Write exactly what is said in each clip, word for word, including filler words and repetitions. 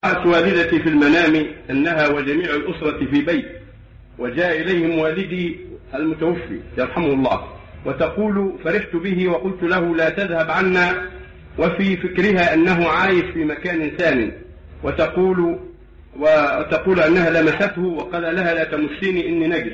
رأت والدتي في المنام أنها وجميع الأسرة في بيت، وجاء إليهم والدي المتوفي يرحمه الله، وتقول: فرحت به وقلت له: لا تذهب عنا، وفي فكرها أنه عايش في مكان ثاني، وتقول وتقول أنها لمسته وقال لها: لا تمسيني إني نجس.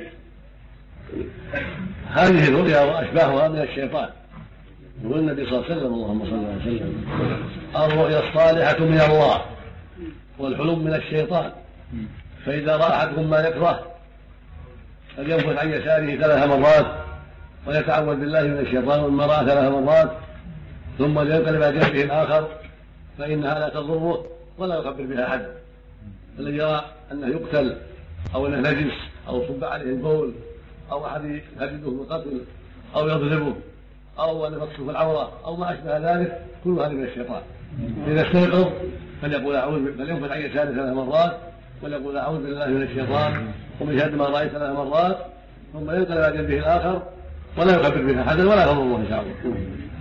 هذه الرؤيا وأشباهها من الشيطان. يقول النبي صلى الله عليه وسلم: اللهم صل على وسلم، الرؤيا الصالحة من الله والحلم من الشيطان، فإذا رأى أحدكم ما يكره فلينفث عن يساره ثلاث مرات ويتعوذ بالله من الشيطان والمرأة ثلاث مرات، ثم لينقلب على جنبه الآخر فإنها لا تضره ولا يخبر بها أحد. الذي يرى أنه يقتل أو أنه نجس أو صب عليه البول أو أحد يهدده بالقتل أو يضربه أو أن يمسه العورة أو ما أشبه ذلك، كل هذا من الشيطان. إذا استيقظ فليقول أعوذ فلينفث عن يساره ثلاث مرات وليقول: أعوذ بالله من الشيطان ومن شر ما رأيت ثلاث مرات، ثم ينقلب على جنبه الآخر ولا يخبر بها أحدا ولا يضر الله إن شاء الله.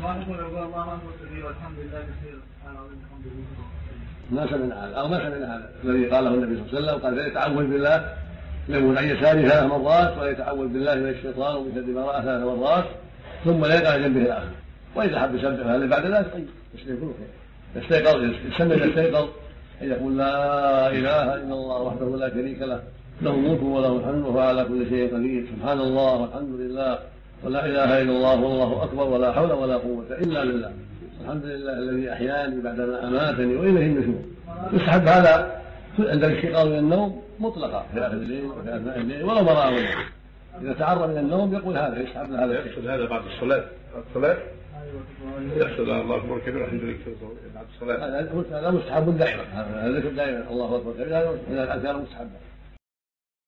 ما سمعنا هذا أو ما سمعنا هذا الذي قاله النبي صلى الله عليه وسلم، قال: فليتعوذ بالله ينفث عن يساره ثلاث مرات ويتعوذ بالله من الشيطان ومن شر ما رأى ثلاث مرات، ثم لا ينقلب على جنبه الآخر. وإذا حب يسبح هذا بعد ذلك طيب يستيقظ يسمى يستيقظ أن يقول: لا إله إلا الله وحده لا شريك له، له الملك وله الحمد وهو على كل شيء قدير، سبحان الله والحمد لله ولا إله إلا الله والله أكبر ولا حول ولا قوة إلا بالله، الحمد لله الذي أحياني بعدما أماتني وإليه النشور. يستحب هذا عند الاستيقاظ من النوم مطلقا في آخر الليل وفي أثناء الليل ولو ما رأى وجهه. إذا تعرض من النوم يقول هذا، يستحب هذا. يقصد هذا بعد الصلاة. الصلاة يحصل الله أكبر كبير الحمد لله بعد الصلاة. هذا مستحب دائما، هذا ذكر دائما الله أكبر كبير، هذا من الأذكار المستحبة.